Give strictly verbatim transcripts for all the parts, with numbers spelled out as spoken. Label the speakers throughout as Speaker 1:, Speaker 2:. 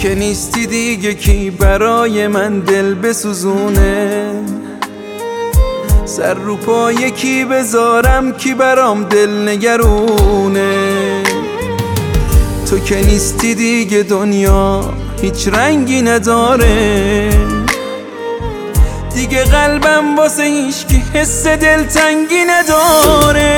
Speaker 1: که نیستی دیگه کی برای من دل بسوزونه؟ سر رو پای کی بذارم کی برام دل نگرونه؟ تو که نیستی دیگه دنیا هیچ رنگی نداره، دیگه قلبم واسه هیچکی حس دلتنگی نداره.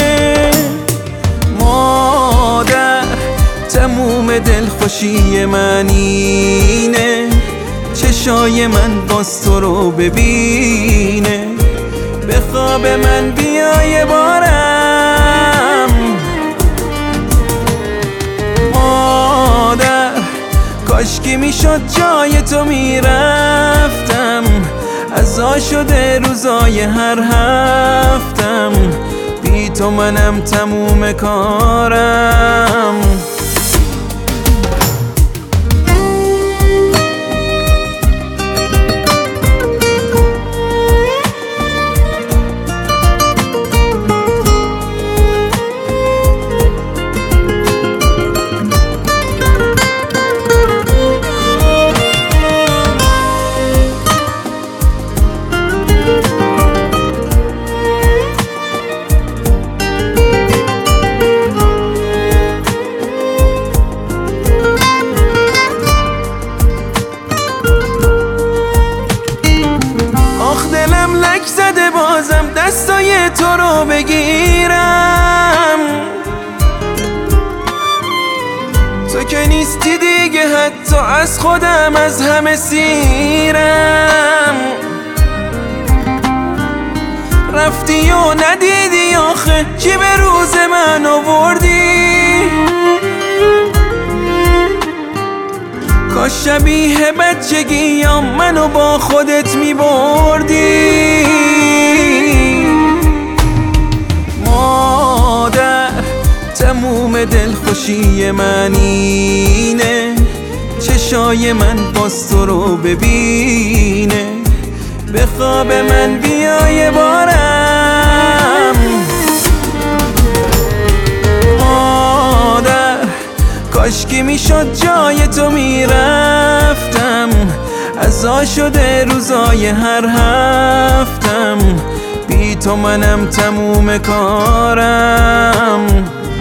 Speaker 1: مادر تموم دلخوشی من اینه، چشای من باز تو رو ببینه، به خواب من بیای بارم. مادر کاشکی میشد جای تو میرفتم، عزا شده روزای هر هفتم، بی تو منم تموم کارم. دلم لک زده بازم دستای تو رو بگیرم، تو که نیستی دیگه حتی از خودم از همه سیرم. رفتی و ندیدی آخه چی به روز من آوردی؟ کاش شبیه بچگیام منو با خودت میبردی. مادر تموم دلخوشی من اینه، چشای من باز تو رو ببینه، به خواب من بیای بارم. کاشکی میشد جای تو میرفتم، عزا شده روزای هر هفتم، بی تو منم تموم کارم.